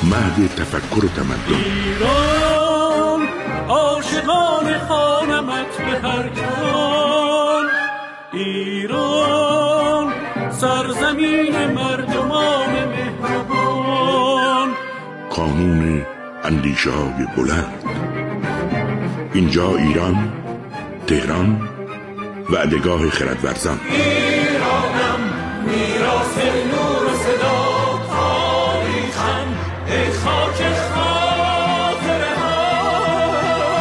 مهد تفکر و تمدن. ایران عاشقان خانمت به هر جان، ایران سرزمین مردمان مهربان. قانون اندیشه های بلند. اینجا ایران، تهران، وعدگاه خردورزان. ایرانم میراث نور و صدا، تاریخم ای خاک خاطره ها.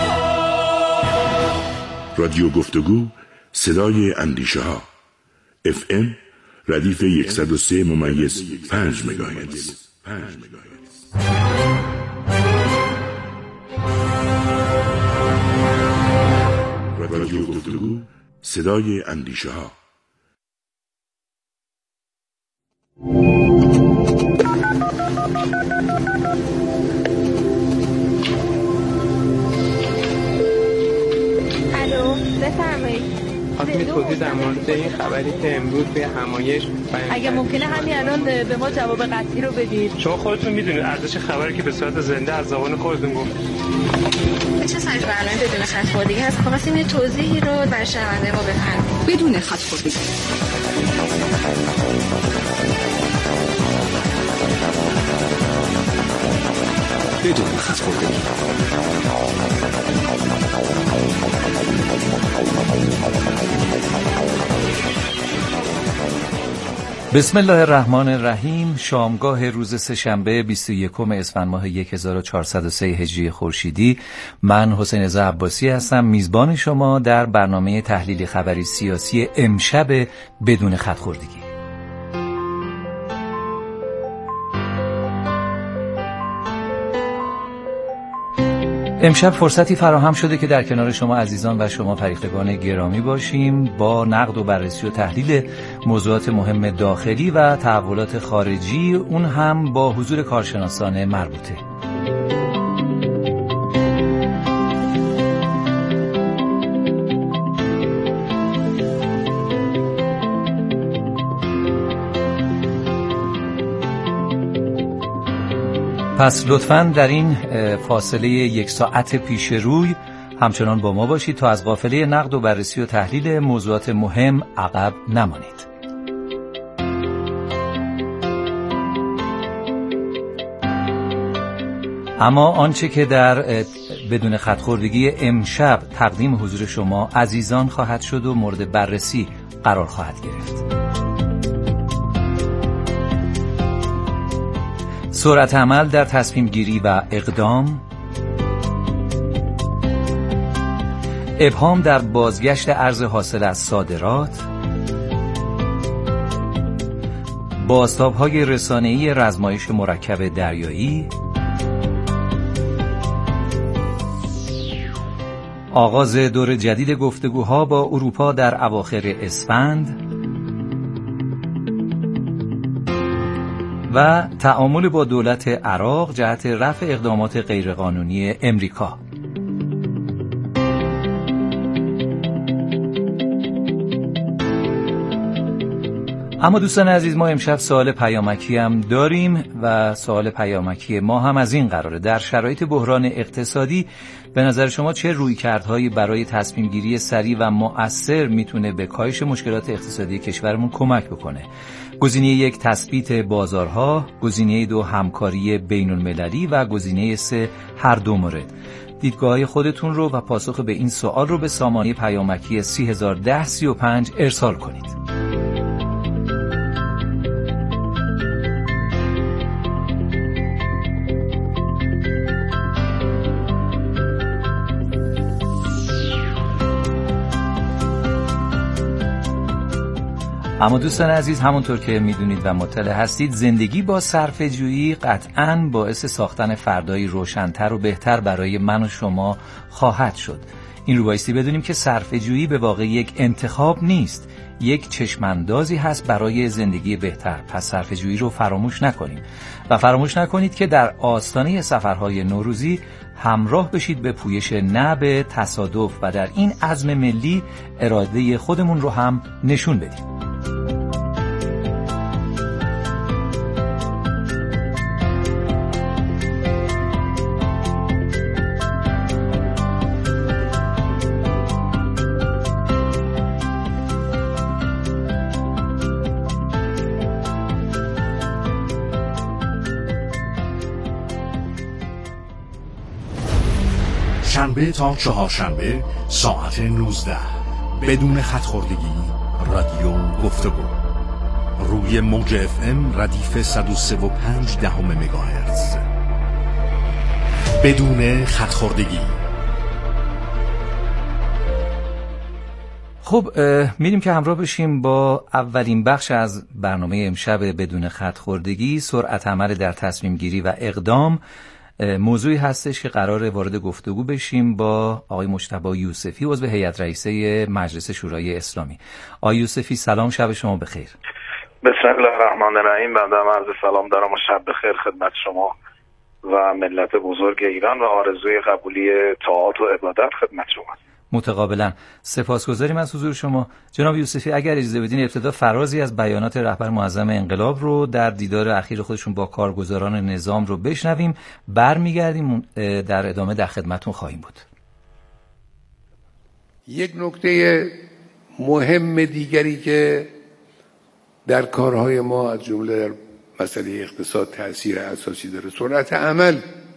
رادیو گفتگو، صدای اندیشه ها. FM ردیف 103.5 مگاهرتز. رادیو گفتگو، صدای اندیشه ها. الو، بفرمایید. خواستم توضیح در مورد این خبری که امروز به همایش اگه ممکنه همین الان به ما جواب قطعی رو بدید. شما خودتون میدونید ارزش خبری که به صورت زنده از زبان خودتون گفت. چه سایز برنامه بدون خط خوردگی هست؟ خواستیم یه توضیحی رو برای شنونده ما بفرمایید. بدون خط خوردگی. بدون خط خوردگی. بسم الله الرحمن الرحیم. شامگاه روز سه‌شنبه 21 اسفند ماه 1403 هجری خورشیدی. من حسین رضا عباسی هستم، میزبان شما در برنامه تحلیل خبری سیاسی امشب بدون خط خوردگی. امشب فرصتی فراهم شده که در کنار شما عزیزان و شما فریختگان گرامی باشیم با نقد و بررسی و تحلیل موضوعات مهم داخلی و تحولات خارجی، اون هم با حضور کارشناسان مربوطه. پس لطفاً در این فاصله 1 ساعت پیش روی همچنان با ما باشید تا از قافله نقد و بررسی و تحلیل موضوعات مهم عقب نمانید. اما آنچه که در بدون خط خوردگی امشب تقدیم حضور شما عزیزان خواهد شد و مورد بررسی قرار خواهد گرفت. سرعت عمل در تصمیم گیری و اقدام، ابهام در بازگشت ارز حاصل از صادرات، بازتاب‌های رسانه‌ای رزمایش مرکب دریایی، آغاز دور جدید گفتگوها با اروپا در اواخر اسفند و تعامل با دولت عراق جهت رفع اقدامات غیرقانونی امریکا. اما دوستان عزیز، ما امشب سوال پیامکی هم داریم و سوال پیامکی ما هم از این قراره: در شرایط بحران اقتصادی به نظر شما چه رویکردهایی برای تصمیم گیری سریع و مؤثر میتونه به کاهش مشکلات اقتصادی کشورمون کمک بکنه؟ گزینه 1 تثبیت بازارها، گزینه 2 همکاری بین المللی و گزینه 3 هر دو مورد. دیدگاه‌های خودتون رو و پاسخ به این سوال رو به سامانه پیامکی 301035 ارسال کنید. اما دوستان عزیز، همونطور که میدونید و مطلع هستید، زندگی با صرفه‌جویی قطعاً باعث ساختن فردایی روشن‌تر و بهتر برای من و شما خواهد شد. این رو بایستی بدونیم که صرفه‌جویی به واقع یک انتخاب نیست، یک چشماندازی هست برای زندگی بهتر. پس صرفه‌جویی رو فراموش نکنیم و فراموش نکنید که در آستانه سفرهای نوروزی همراه بشید به پویش نه به تصادف و در این عزم ملی اراده خودمون رو هم نشون بدیم. شنبه تا چهارشنبه ساعت 19 بدون خط خوردگی رادیو گفتگو روی موج FM ردیف 103.5 مگاهرتز بدون خط خوردگی. خب میریم که همراه بشیم با اولین بخش از برنامه امشب بدون خط خوردگی، سرعت عمل در تصمیم گیری و اقدام. موضوعی هستش که قراره وارد گفتگو بشیم با آقای مجتبی یوسفی، عضو هیئت رئیسه مجلس شورای اسلامی. آقای یوسفی سلام، شب شما بخیر. بسم الله الرحمن الرحیم. بنده عرض سلام دارم و شب بخیر خدمت شما و ملت بزرگ ایران و آرزوی قبولی طاعات و عبادت خدمت شما. متقابلا. سپاسگزاریم از حضور شما. جناب یوسفی اگر اجازه بدین ابتدا فرازی از بیانات رهبر معظم انقلاب رو در دیدار اخیر خودشون با کارگزاران نظام رو بشنویم، برمیگردیم در ادامه در خدمتون خواهیم بود. یک نکته مهم دیگری که در کارهای ما از جمله در مسئله اقتصاد تأثیر اساسی داره سرعت عمل.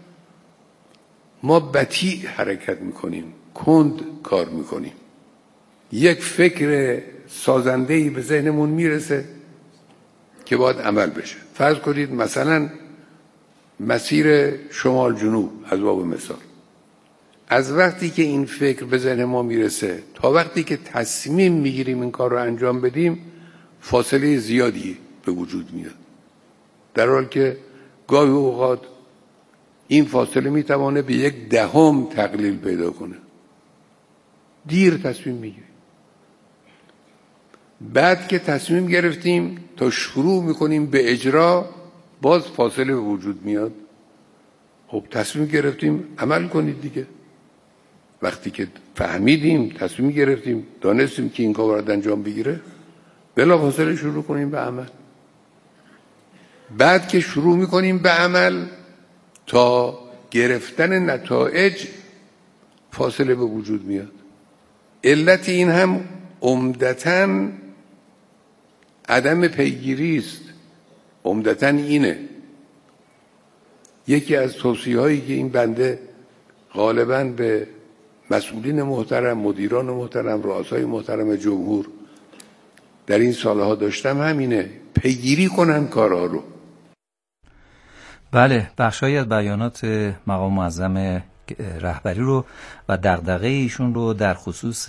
ما بطیء حرکت میکنیم، کند کار میکنیم. یک فکر سازنده‌ای به ذهنمون میرسه که باید عمل بشه. فرض کنید مثلا مسیر شمال جنوب از باب مثال، از وقتی که این فکر به ذهن ما میرسه تا وقتی که تصمیم میگیریم این کار رو انجام بدیم فاصله زیادی به وجود میاد، در حالی که گاهی اوقات این فاصله میتوانه به 1/10 تقلیل پیدا کنه. دیر تصمیم میگیریم. بعد که تصمیم گرفتیم تا شروع میکنیم به اجرا باز فاصله به وجود میاد. خب تصمیم گرفتیم عمل کنید دیگه. وقتی که فهمیدیم تصمیم گرفتیم دانستیم که این کار باید انجام بگیره بلافاصله شروع کنیم به عمل. بعد که شروع میکنیم به عمل تا گرفتن نتایج فاصله به وجود میاد. علت این هم عمدتاً عدم پیگیری است. عمدتاً اینه. یکی از توصیه‌هایی که این بنده غالباً به مسئولین محترم، مدیران محترم، رؤسای محترم جمهور در این سالها داشتم همینه، پیگیری کنن کارها رو. بله، بخشایی از بیانات مقام معظم رهبری رو و دغدغه ایشون رو در خصوص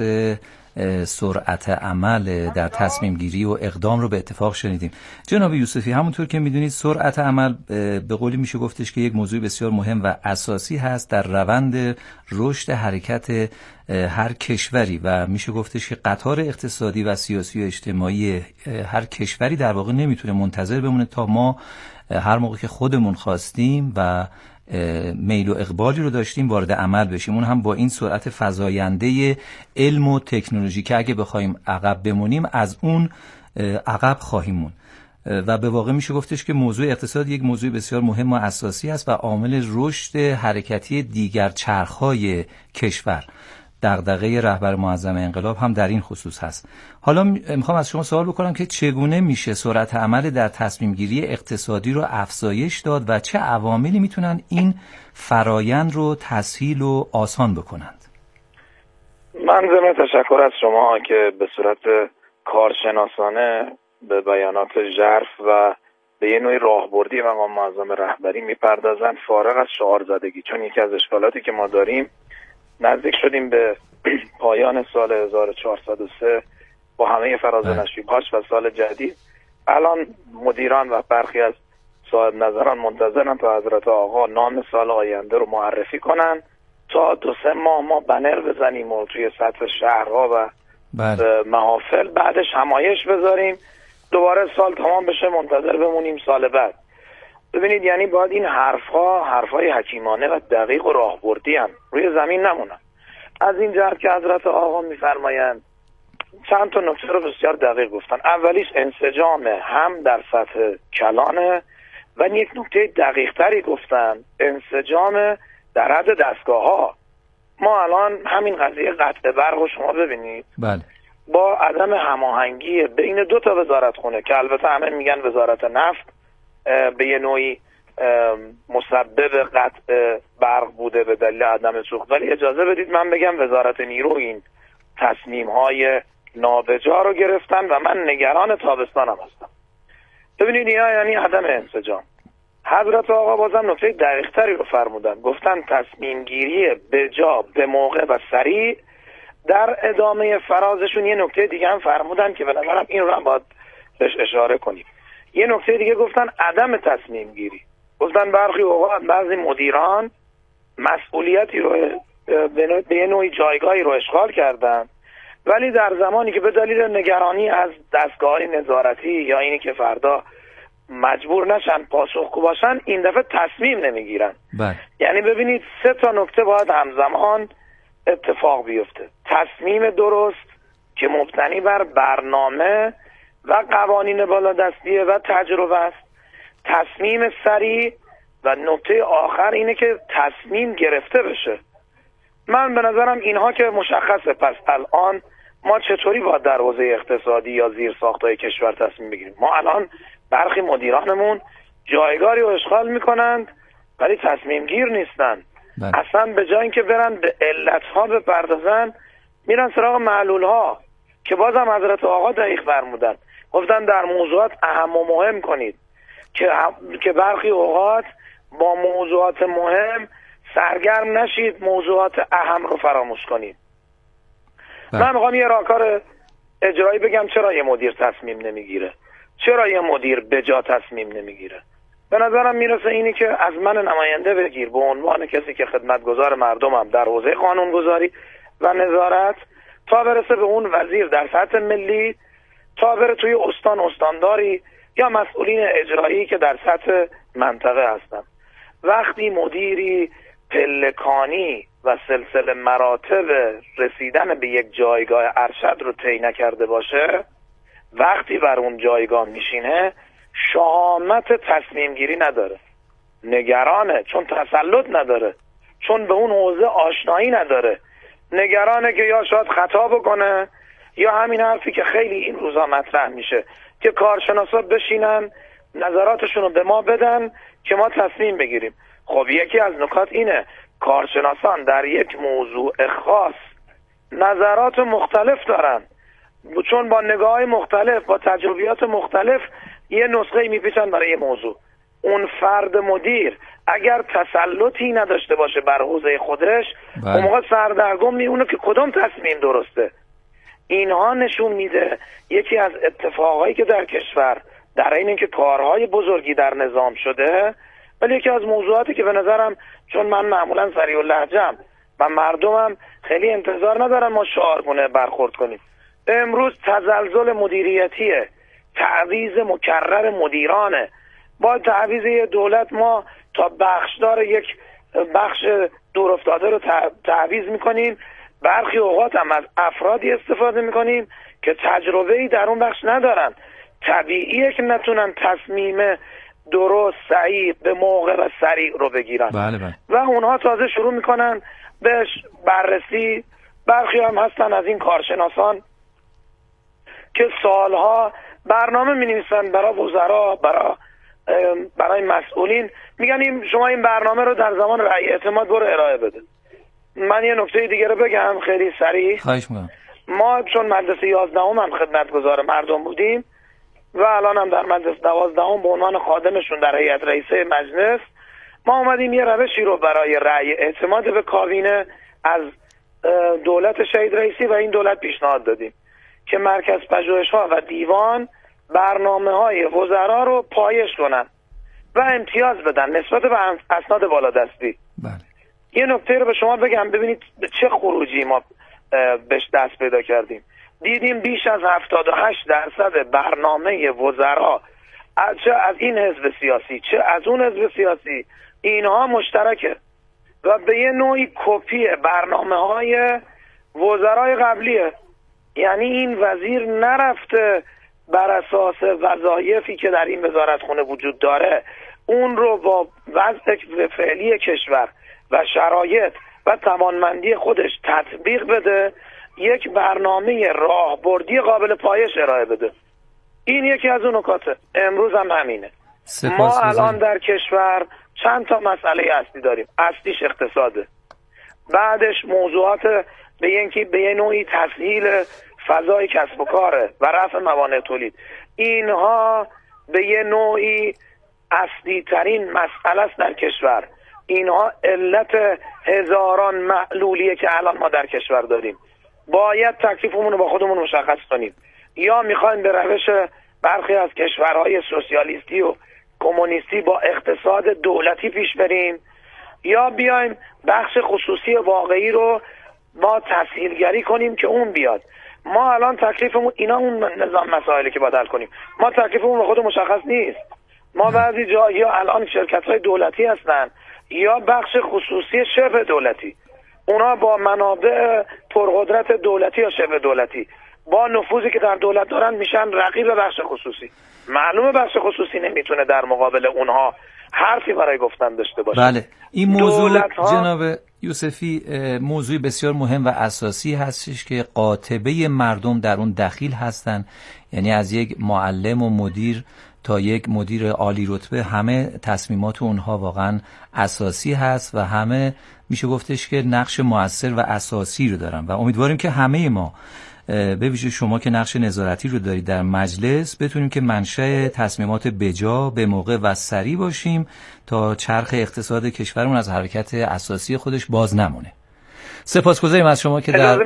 سرعت عمل در تصمیم گیری و اقدام رو به اتفاق شنیدیم. جناب یوسفی همونطور که میدونید سرعت عمل به قولی میشه گفتش که یک موضوع بسیار مهم و اساسی هست در روند رشد حرکت هر کشوری و میشه گفتش که قطار اقتصادی و سیاسی و اجتماعی هر کشوری در واقع نمیتونه منتظر بمونه تا ما هر موقع که خودمون خواستیم و میل و اقبالی رو داشتیم وارد عمل بشیم. اون هم با این سرعت فزاینده علم و تکنولوژی که اگه بخوایم عقب بمونیم از اون عقب خواهیم مون و به واقع میشه گفتش که موضوع اقتصاد یک موضوع بسیار مهم و اساسی است و عامل رشد حرکتی دیگر چرخهای کشور. دغدغه رهبر معظم انقلاب هم در این خصوص هست. حالا میخوام از شما سوال بکنم که چگونه میشه سرعت عمل در تصمیم گیری اقتصادی رو افزایش داد و چه عواملی میتونن این فرایند رو تسهیل و آسان بکنند؟ من ضمن تشکر از شما که به صورت کارشناسانه به بیانات ژرف و به یه نوعی راهبردی مقام معظم رهبری میپردازن فارغ از شعار زدگی، چون یکی از اشکالاتی که ما داریم نزدیک شدیم به پایان سال 1403 با همه فراز و نشیب‌هاش و سال جدید. الان مدیران و برخی از صاحب نظران منتظرن تا حضرت آقا نام سال آینده رو معرفی کنن تا 2-3 ماه ما بنر بزنیم و توی سطح شهرها و محافل بعدش همایش بذاریم، دوباره سال تمام بشه منتظر بمونیم سال بعد. ببینید یعنی باید این حرفهای حکیمانه و دقیق و راهبردی هم روی زمین نمونن. از این جهت که حضرت آقا میفرمایند چند تا نکته رو بسیار دقیق گفتن. اولیش انسجام هم در سطح کلانه و یک نکته دقیق تری گفتن انسجام در حد دستگاه ها. ما الان همین قضیه قطع برق رو شما ببینید بله. با عدم هماهنگی بین 2 تا وزارت خونه که البته همه میگن وزارت نفت به یه نوعی مسبب قطع برق بوده به دلیل عدم سوخت. ولی اجازه بدید من بگم وزارت نیرو این تصمیم‌های نابجا رو گرفتن و من نگران تابستانم هستم. ببینید اینا یعنی عدم انسجام. حضرت آقا بازم نکته دقیق‌تری رو فرمودن، گفتن تصمیم گیری بجا به موقع و سریع. در ادامه فرازشون یه نکته دیگه هم فرمودن که به نظرم این رو هم باید بهش اشاره کنیم. یه نکته دیگه گفتن عدم تصمیم گیری. گفتن برخی اوقات بعضی مدیران مسئولیتی رو به یه نوعی جایگاهی رو اشغال کردن، ولی در زمانی که به دلیل نگرانی از دستگاه نظارتی یا اینی که فردا مجبور نشن پاسخگو باشن این دفعه تصمیم نمیگیرن. یعنی ببینید 3 نکته باید همزمان اتفاق بیفته. تصمیم درست که مبتنی بر برنامه و قوانین بالادستیه و تجربه است، تصمیم سریع، و نکته آخر اینه که تصمیم گرفته بشه. من به نظرم اینها که مشخصه، پس الان ما چطوری باید در حوزه اقتصادی یا زیر ساختای کشور تصمیم بگیریم؟ ما الان برخی مدیرانمون جایگاهی رو اشغال میکنند ولی تصمیم گیر نیستن. اصلا به جای اینکه برن به علتها بپردازن میرن سراغ معلولها که بازم حضرت آقا دقیق فرمودن، گفتن در موضوعات اهم و مهم کنید که برخی اوقات با موضوعات مهم سرگرم نشید، موضوعات اهم رو فراموش کنید. من میخوام یه راهکار اجرایی بگم چرا یه مدیر تصمیم نمیگیره، چرا یه مدیر بجا تصمیم نمیگیره. به نظرم میرسه اینی که از من نماینده بگیر به عنوان کسی که خدمتگزار مردمم در حوزه قانونگذاری و نظارت، تا برسه به اون وزیر در سطح ملی، تا بره توی استانداری یا مسئولین اجرایی که در سطح منطقه هستن. وقتی مدیری پلکانی و سلسله مراتب رسیدن به یک جایگاه ارشد رو طی نکرده باشه، وقتی بر اون جایگاه میشینه شهامت تصمیم گیری نداره، نگرانه چون تسلط نداره، چون به اون حوزه آشنایی نداره، نگرانه که یا شاید خطا بکنه یا همین حرفی که خیلی این روزا مطرح میشه که کارشناسا بشینن نظراتشون رو به ما بدن که ما تصمیم بگیریم. خب یکی از نکات اینه کارشناسان در یک موضوع خاص نظرات مختلف دارن، چون با نگاه‌های مختلف، با تجربیات مختلف یه نسخه میپیچن برای یه موضوع. اون فرد مدیر اگر تسلطی نداشته باشه بر حوزه خودش، اون موقع سردرگم میمونه که کدوم تصمیم درسته. اینها نشون میده یکی از اتفاقایی که در کشور در این که کارهای بزرگی در نظام شده، ولی یکی از موضوعاتی که به نظرم، چون من معمولا سریع اللهجه‌ام و مردمم خیلی انتظار ندارن ما شعارگونه برخورد کنیم، امروز تزلزل مدیریتیه، تعویض مکرر مدیرانه. با تعویض دولت ما تا بخشدار یک بخش دورافتاده رو تعویض میکنیم، برخی اوقات هم از افرادی استفاده میکنیم که تجربه‌ای در اون بخش ندارن. طبیعیه که نتونن تصمیم درست، صحیح، به موقع و سریع رو بگیرن. بله. و اونها تازه شروع میکنن بهش بررسی. برخی هم هستن از این کارشناسان که سالها برنامه می‌نویسن برای وزرا، برای مسئولین، میگن شما این برنامه رو در زمان رأی اعتماد برو ارائه بده. من یه نکته دیگه رو بگم خیلی سریع. خواهش می‌کنم. ما چون مجلس 11 هم خدمتگزار مردم بودیم و الان هم در مجلس 12 به عنوان خادمشون در هیئت رئیسه مجلس، ما اومدیم یه روشی رو برای رأی اعتماد به کابینه از دولت شهید رئیسی و این دولت پیشنهاد دادیم که مرکز پژوهش‌ها و دیوان برنامه‌های وزرا رو پایش کنن و امتیاز بدن نسبت به اسناد بالادستی. بله. یه نکته رو به شما بگم، ببینید چه خروجی ما بهش دست پیدا کردیم. دیدیم بیش از 78% برنامه وزرا، چه از این حزب سیاسی چه از اون حزب سیاسی، اینها مشترکه و به یه نوعی کپی برنامه‌های وزرای قبلیه. یعنی این وزیر نرفته بر اساس وظایفی که در این وزارتخونه وجود داره اون رو با وضع فعلی کشور و شرایط و توانمندی خودش تطبیق بده، یک برنامه راهبردی قابل پایش ارائه بده. این یکی از اون نکاته. امروز هم همینه. ما الان در کشور چند تا مسئله اصلی داریم. اصلیش اقتصاده، بعدش موضوعات به یه نوعی تسهیل فضای کسب و کاره و رفع موانع تولید. اینها به یه نوعی اصلی ترین مسئله است در کشور. اینها علت هزاران معلولیه که الان ما در کشور داریم. باید تکلیفمون رو با خودمون مشخص کنیم. یا میخوایم به روش برخی از کشورهای سوسیالیستی و کمونیستی با اقتصاد دولتی پیش بریم، یا بیایم بخش خصوصی واقعی رو ما تسهیلگری کنیم که اون بیاد. ما الان تکلیفمون اینا اون نظام مسائلی که باید حل کنیم. ما تکلیفمون به خود مشخص نیست. ما بعضی جا یا الان شرکت‌های دولتی هستن یا بخش خصوصی شبه دولتی، اونا با منابع پرقدرت دولتی یا شبه دولتی با نفوذی که در دولت دارن میشن رقیب بخش خصوصی. معلومه بخش خصوصی نمیتونه در مقابل اونها حرفی برای گفتن داشته باشه. بله، این موضوع جناب یوسفی موضوع بسیار مهم و اساسی هستش که قاطبه مردم در اون دخیل هستن، یعنی از یک معلم و مدیر تا یک مدیر عالی رتبه همه تصمیمات اونها واقعا اساسی هست و همه میشه گفتش که نقش مؤثر و اساسی رو دارن و امیدواریم که همه ما به ویژه شما که نقش نظارتی رو دارید در مجلس بتونیم که منشأ تصمیمات بجا به موقع و سریع باشیم تا چرخ اقتصاد کشورمون از حرکت اساسی خودش باز نمونه. سپاسگزاریم از شما که در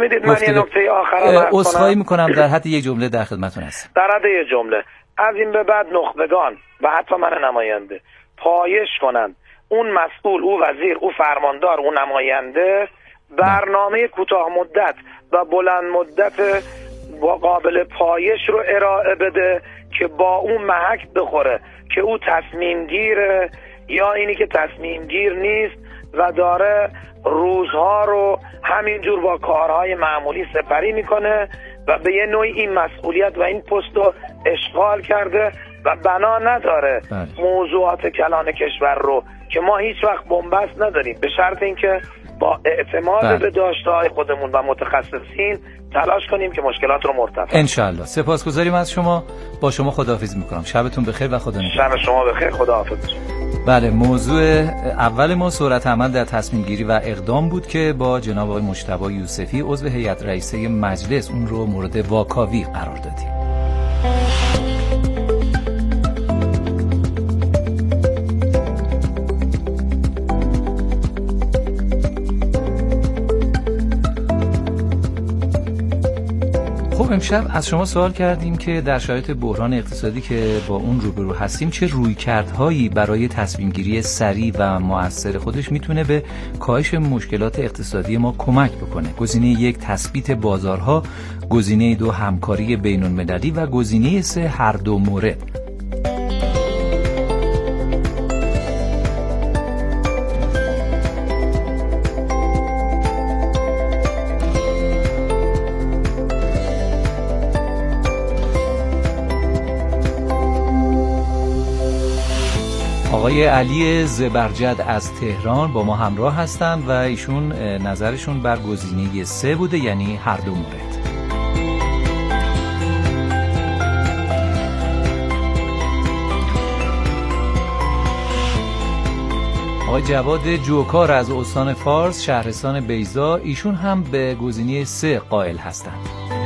عذرخواهی میکنم در حد یک جمله در خدمتتون هستم. در حد یک جمله، از این به بعد نخبگان و حتی من نماینده پایش کنند اون مسئول، او وزیر، او فرماندار، او نماینده برنامه کوتاه مدت و بلند مدت با قابل پایش رو ارائه بده که با اون محک بخوره که او تصمیم گیره یا اینی که تصمیم گیر نیست و داره روزها رو همینجور با کارهای معمولی سپری میکنه و به یه نوعی این مسئولیت و این پست رو اشغال کرده و بنا نداره موضوعات کلان کشور رو که ما هیچ وقت بنبست نداریم، به شرط اینکه با اعتماد به داشته‌های خودمون و متخصصین تلاش کنیم که مشکلات رو مرتفع. انشالله. سپاسگزاریم از شما. با شما خداحافظی میکنم. شبتون بخیر و خدا نگهدار. شب شما بخیر. خداحافظ. بله، موضوع اول ما سرعت عمل در تصمیم گیری و اقدام بود که با جناب آقای مجتبی یوسفی عضو هیئت رئیسه مجلس اون رو مورد واکاوی قرار دادیم. خب امشب از شما سوال کردیم که در شرایط بحران اقتصادی که با اون روبرو هستیم چه رویکردهایی برای تصمیم گیری سریع و مؤثر خودش میتونه به کاهش مشکلات اقتصادی ما کمک بکنه. گزینه 1 تثبیت بازارها، گزینه 2 همکاری بین‌المللی و گزینه 3 هر دو مورد. آقای علی زبرجد از تهران با ما همراه هستند و ایشون نظرشون بر گزینه 3 بوده، یعنی هر دو مورد. آقای جواد جوکار از استان فارس شهرستان بیضا، ایشون هم به گزینه 3 قائل هستند.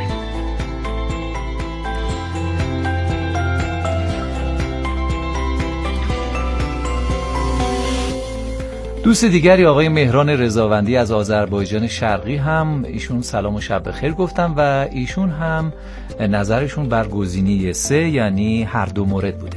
دوست دیگری آقای مهران رضاوندی از آذربایجان شرقی هم ایشون سلام و شب بخیر گفتن و ایشون هم نظرشون بر گزینه 3 یعنی هر دو مورد بوده.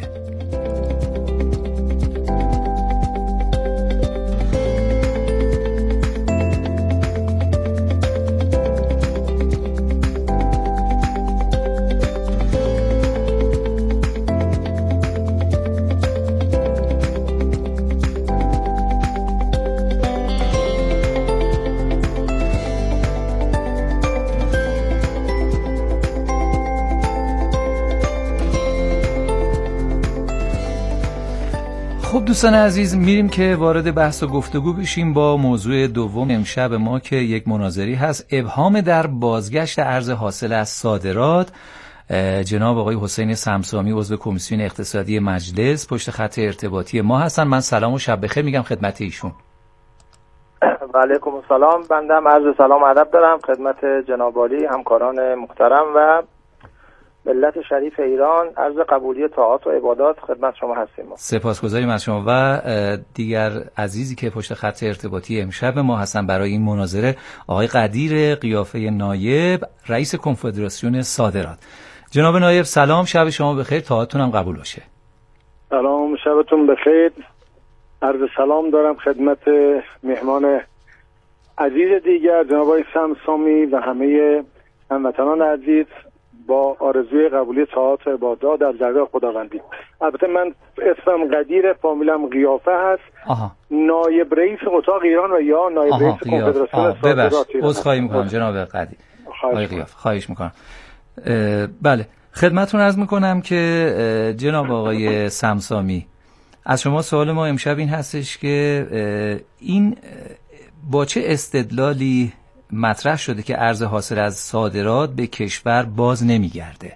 خب دوستان عزیز، میریم که وارد بحث و گفتگو بشیم با موضوع دوم امشب ما که یک مناظری هست: ابهام در بازگشت ارز حاصل از صادرات جناب آقای حسین سمسامی عضو کمیسیون اقتصادی مجلس پشت خط ارتباطی ما هستن. من سلام و شب بخیر میگم خدمت ایشون. و علیکم السلام. بنده عرض سلام و ادب دارم خدمت جناب عالی، همکاران محترم و ملت شریف ایران. عرض قبولی طاعات و عبادات خدمت شما هستیم. سپاسگزاریم از شما و دیگر عزیزی که پشت خط ارتباطی امشب ما هستن برای این مناظره، آقای قدیر قیافه نایب، رئیس کنفدراسیون صادرات. جناب نایب سلام، شب شما بخیر، طاعتون هم قبول باشه. سلام، شبتون بخیر. عرض سلام دارم خدمت مهمان عزیز دیگر جناب آقای سمسامی و همه هموطنان عزیز با آرزوی قبولی طاعات و عبادات در درگاه خداوندی. البته من اسمم قدیر، فامیلم قیافه هست. نایب رئیس اتاق ایران و یا نایب رئیس کنفدراسیون صادرات. عذرخواهی میکنم جناب قدیر. آقای قیافه خواهش میکنم. بله خدمتتون عرض میکنم که جناب آقای سمسامی، از شما سوال ما امشب این هستش که این با چه استدلالی مطرح شده که ارز حاصل از صادرات به کشور باز نمیگرده؟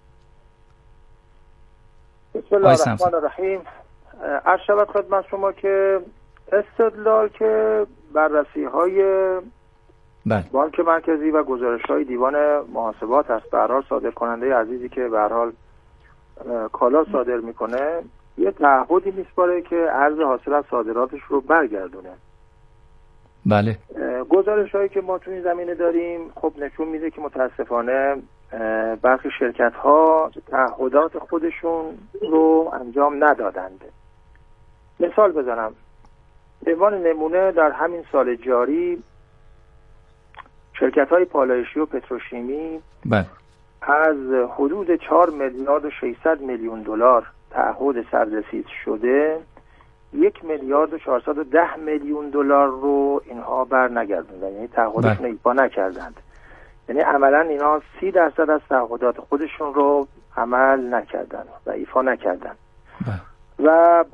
بسم الله الرحمن الرحیم. عرض شود خدمت شما که استدلال که بررسی های بانک مرکزی و گزارش های دیوان محاسبات است، به هر حال صادر کننده عزیزی که به هر حال کالا صادر میکنه یه تعهدی میسپاره که ارز حاصل از صادراتش رو برگردونه. بله. گزارش هایی که ما تو این زمینه داریم خب نشون میده که متاسفانه برخی شرکت ها تعهدات خودشون رو انجام ندادند. مثال بزنم، به عنوان نمونه در همین سال جاری شرکت های پالایشی و پتروشیمی از حدود 4 میلیارد و 600 میلیون دلار تعهد سررسید شده 1 میلیارد و 410 میلیون دلار رو اینها بر نگردوندن، یعنی تعهدشون ایفا نکردند. یعنی عملا اینها 30% از تعهدات خودشون رو عمل نکردن و ایفا نکردن. و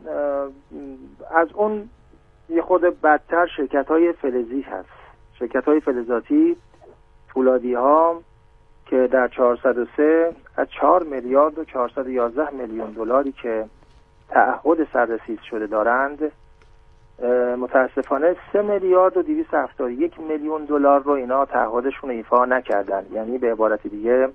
از اون یه خود بدتر شرکت های فلزی هست، شرکت های فلزاتی، فولادی ها که در 403 از 4 میلیارد و 411 میلیون دلاری که تعهد سررسید شده دارند متاسفانه 3 میلیارد و 271 میلیون دلار رو اینا تعهدشون ایفا نکردن. یعنی به عبارت دیگه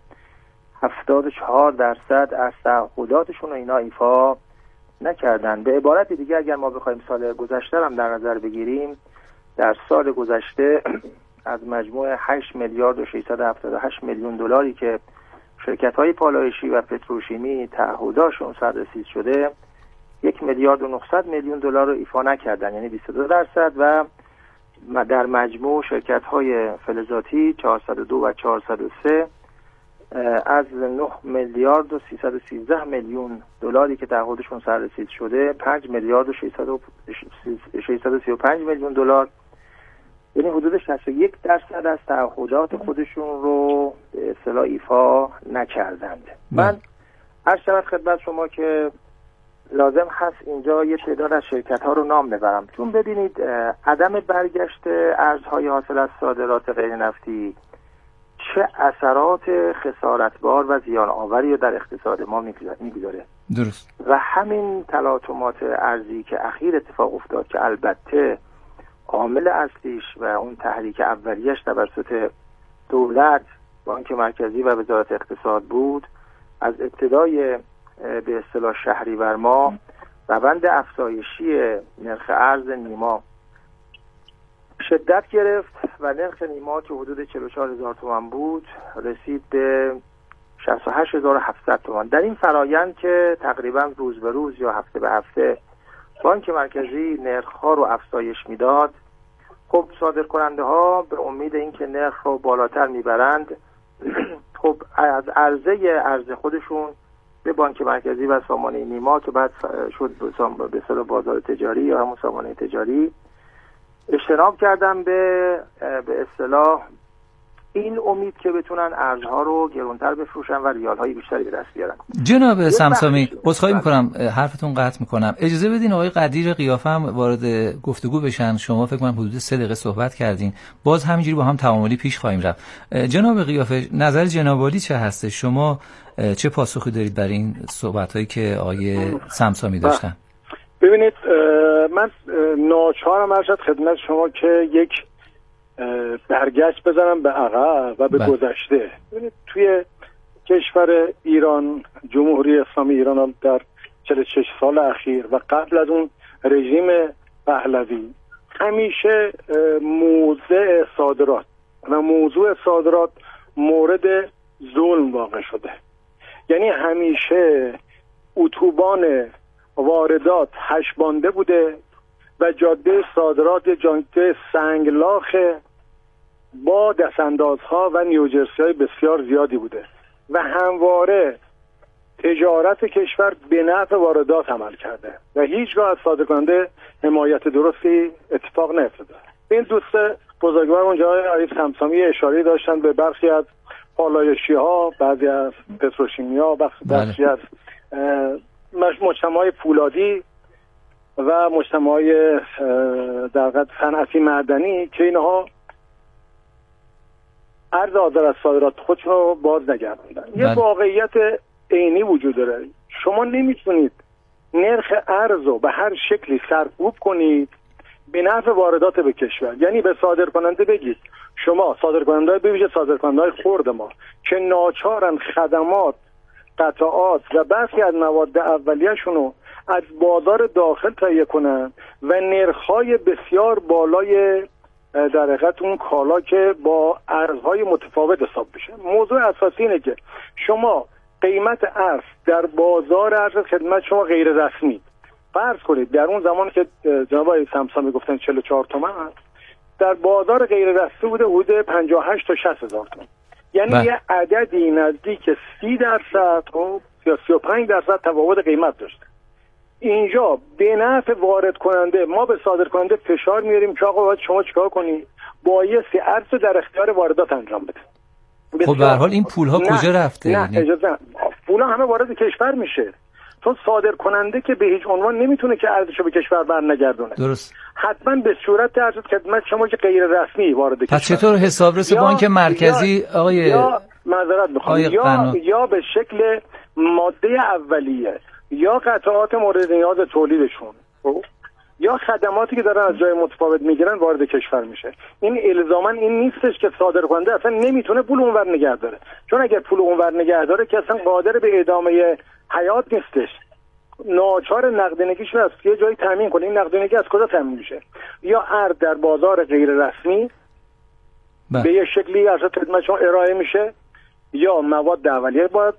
74% از تعهداتشون رو اینا ایفا نکردن. به عبارت دیگه اگر ما بخوایم سال گذشته هم در نظر بگیریم، در سال گذشته از مجموع 8 میلیارد و 678 میلیون دلاری که شرکت‌های پالایشی و پتروشیمی تعهداشون سررسید شده 1 میلیارد و 900 میلیون دلار رو ایفا نکردن، یعنی 22%. و در مجموع شرکت‌های فلزاتی 402 و 403 از 9 میلیارد و 313 میلیون دلاری که تعهدشون سررسید شده 5 میلیارد و 635 میلیون دلار، یعنی حدود 61% از تعهدات خودشون رو به اصطلاح ایفا نکردند. من عرض شود خدمت شما که لازم هست اینجا یه تعداد از شرکت‌ها رو نام ببرم، چون ببینید عدم برگشت ارزهای حاصل از صادرات غیر نفتی چه اثرات خسارتبار و زیان آوری رو در اقتصاد ما میگذاره. درست. و همین تلاطمات ارزی که اخیر اتفاق افتاد که البته عامل اصلیش و اون تحریک اولیش توسط دولت، بانک مرکزی و وزارت اقتصاد بود، از ابتدای به اصطلاح شهریور ماه روند افزایشی نرخ ارز نیما شدت گرفت و نرخ نیما که حدود 44,000 تومان بود رسید به 68,700 تومان. در این فرایند که تقریبا روز به روز یا هفته به هفته بانک مرکزی نرخ‌ها رو افزایش میداد، خب صادرکننده ها به امید اینکه نرخ رو بالاتر میبرند خب از ارز خودشون به بانک مرکزی و سامانه نیما که بعد شد به اصطلاح بازار تجاری یا همون سامانه تجاری اجتناب کردن به اصطلاح این امید که بتونن ارزها رو گرانتر بفروشن و ریال‌های بیشتری به دست بیارن. جناب سمسامی، عذرخواهی میکنم حرفتون قطع میکنم، اجازه بدین آقای قدیر قیافه هم وارد گفتگو بشن. شما فکر کنم حدود 3 دقیقه صحبت کردین، باز همینجوری با هم تعاملی پیش خواهیم رفت. جناب قیافه، نظر جناب عالی چه هسته؟ شما چه پاسخی دارید برای این صحبت‌هایی که آقای سمسامی داشتن؟ ببینید، من ناچارم ارشد خدمت شما که یک برگشت بزنم به عقب و به گذشته. ببینید توی کشور ایران، جمهوری اسلامی ایران در 46 سال اخیر و قبل از اون رژیم پهلوی همیشه موضع صادرات و موضوع صادرات مورد ظلم واقع شده. یعنی همیشه اتوبان واردات هشبانده بوده و جاده صادرات جاده سنگلاخ با دستاندازها و نیوجرسی‌های بسیار زیادی بوده و همواره تجارت کشور به نفع واردات عمل کرده و هیچگاه از صادرکننده حمایت درستی اتفاق نیفتاده. این دوست بزرگوار اونجا آقای سمسامی اشاره داشتن به برخی از پالایشی‌ها، بعضی از پتروشیمیا، بخشی از مجتمع‌های فولادی و مجتمع‌های در واقع صنعتی معدنی که اینها ارز آزاد از صادرات خودشون رو باز نگردوندن. یه واقعیت عینی وجود داره. شما نمیتونید نرخ ارز رو به هر شکلی سرکوب کنید به نفع واردات به کشور. یعنی به صادرکننده بگید شما صادرکننده به ویژه صادرکننده خرد ما که ناچارن خدمات، قطعات و برخی از مواد اولیه‌شون رو از بازار داخل تهیه کنن و نرخ‌های بسیار بالای در حقیقت اون کالا که با ارزهای متفاوت حساب بشه. موضوع اساسی اینه که شما قیمت ارز در بازار ارز خدمت شما غیر رسمی، فرض کنید در اون زمان که جناب آقای سمسامی گفتن 44 تومن، در بازار غیر رسمی بوده حدود 58 تا 60 هزار تومان. یعنی یه عددی نزدیک 30% یا 35% تفاوت قیمت داشته. اینجا به نفع وارد کننده ما به صادر کننده فشار میاریم که آقا باید شما چیکار کنی؟ بایستی ارز رو در اختیار واردات انجام بده. خب به هر حال این پول‌ها کجا رفته؟ نه اجازه نه. پول‌ها همه وارد کشور میشه. چون صادر کننده که به هیچ عنوان نمیتونه که ارزشو به کشور برنگردونه. درست. حتما به صورت ارز خدمت شما که غیر رسمی وارد کشور. پس چطور حسابرس بانک مرکزی آقای معذرت میخوام یا به شکل ماده اولیه یا قطعات مورد نیاز تولیدشون یا خدماتی که دارن از جای متفاوت میگیرن وارد کشور میشه. این الزاما این نیستش که صادر کننده اصلا نمیتونه پول اونور نگه داره، چون اگر پول اونور نگه داره که اصلا قادر به ادامه حیات نیستش، ناچار نقدینگیش رو از یه جایی تامین کنه. این نقدینگی از کجا تامین میشه؟ یا ارز در بازار غیر رسمی به یه شکلی از خدمت شما ارائه میشه یا مواد اولیه باید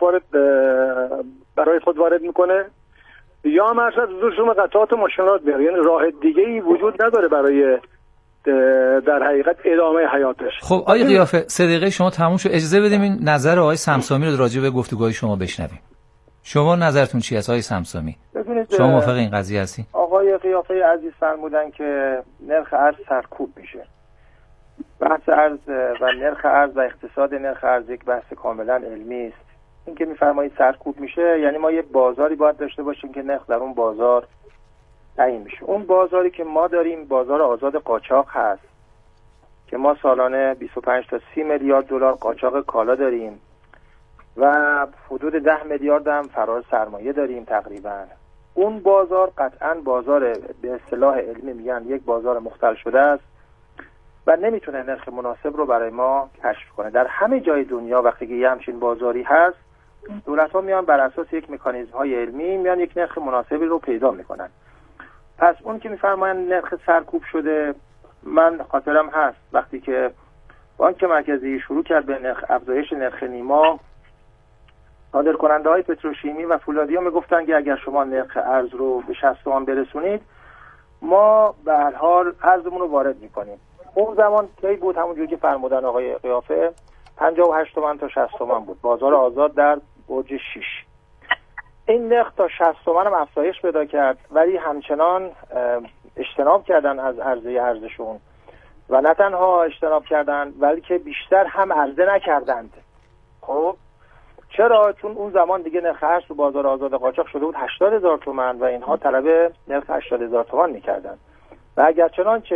برای خود وارد میکنه یا هم از رسوم قطعات ماشینات بیاره. یعنی راه دیگه ای وجود نداره برای در حقیقت ادامه حیاتش. خب آقای قیافه 3 دقیقه شما تموم شد، اجازه بدیم این نظر آقای سمسامی رو راجع به گفتگوهای شما بشنویم. شما نظرتون چی است آقای سمسامی؟ شما موافق این قضیه هستین؟ آقای قیافه عزیز فرمودن که نرخ ارز سرکوب میشه. بحث ارز و نرخ ارز و اقتصاد نرخ ارز یک بحث کاملا علمی است. این که میفرمایید سرکوب میشه یعنی ما یه بازاری باید داشته باشیم که نرخ در اون بازار تعیین میشه. اون بازاری که ما داریم بازار آزاد قاچاق هست که ما سالانه 25 تا 30 میلیارد دلار قاچاق کالا داریم و حدود 10 میلیارد هم فرار سرمایه داریم تقریبا. اون بازار قطعا بازار به اصطلاح علمی میگن یک بازار مختل شده است و نمیتونه نرخ مناسب رو برای ما کشف کنه. در همه جای دنیا وقتی که یه همچین بازاری هست دولت‌ها میان بر اساس یک مکانیزم‌های علمی میان یک نرخ مناسبی رو پیدا میکنن. پس اون که میفرمایند نرخ سرکوب شده، من خاطرم هست وقتی که بانک مرکزی شروع کرد به افزایش نرخ نیما، صادرکننده‌های پتروشیمی و فولادی میگفتن که اگر شما نرخ ارز رو به 60 تومان برسونید ما به هر حال ارزمون رو وارد میکنیم. اون زمان کی بود؟ همونجوری که فرمودن آقای قیافه 58 تومن تا 60 تومن بود بازار آزاد در برج 6. این نرخ تا 60 تومن هم افزایش پیدا کرد ولی همچنان اجتناب کردن از عرضه ارزشون و نه تنها اجتناب کردند بلکه بیشتر هم عرضه نکردند. خب چرا؟ چون اون زمان دیگه نرخ ارز تو بازار آزاد قاچاق شده بود 80,000 تومان و اینها طلب نرخ 80,000 تومان میکردن و اگر چنانچه